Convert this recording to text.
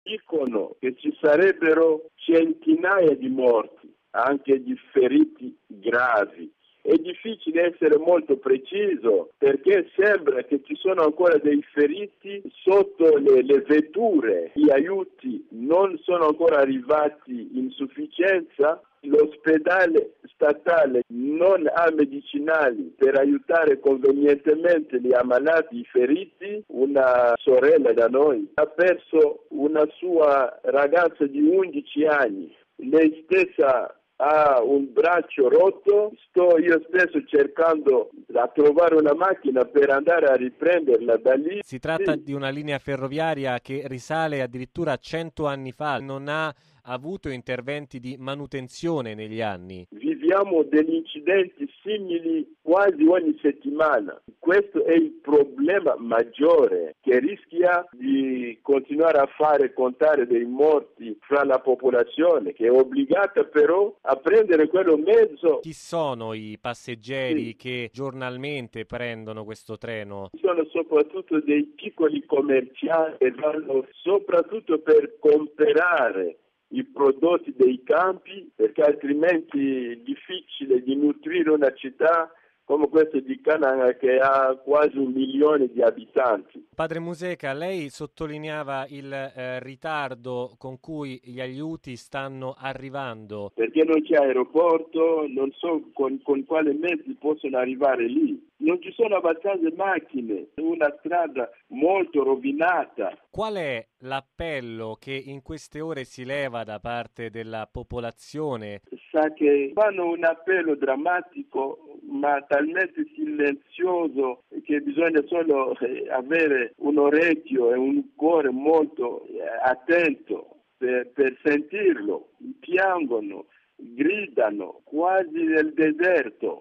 Dicono che ci sarebbero centinaia di morti, anche di feriti gravi. È difficile essere molto preciso perché sembra che ci sono ancora dei feriti sotto le vetture, gli aiuti non sono ancora arrivati in sufficienza, l'ospedale statale non ha medicinali per aiutare convenientemente gli ammalati, i feriti. Una sorella da noi ha perso una sua ragazza di 11 anni, lei stessa ha un braccio rotto, sto io stesso cercando di trovare una macchina per andare a riprenderla da lì. Si tratta di una linea ferroviaria che risale addirittura a 100 anni fa, non ha avuto interventi di manutenzione negli anni. Viviamo degli incidenti simili quasi ogni settimana. Questo è il problema maggiore che rischia di continuare a fare contare dei morti fra la popolazione, che è obbligata però a prendere quello mezzo. Chi sono i passeggeri che giornalmente prendono questo treno? Sono soprattutto dei piccoli commercianti che vanno soprattutto per comprare i prodotti dei campi, perché altrimenti è difficile di nutrire una città come questa di Cananga che ha quasi 1 milione di abitanti. Padre Museca, lei sottolineava il ritardo con cui gli aiuti stanno arrivando. Perché non c'è aeroporto, non so con quale mezzi possono arrivare lì. Non ci sono abbastanza macchine, una strada molto rovinata. Qual è l'appello che in queste ore si leva da parte della popolazione? Sa che fanno un appello drammatico, ma talmente silenzioso che bisogna solo avere un orecchio e un cuore molto attento per sentirlo. Piangono, gridano quasi nel deserto.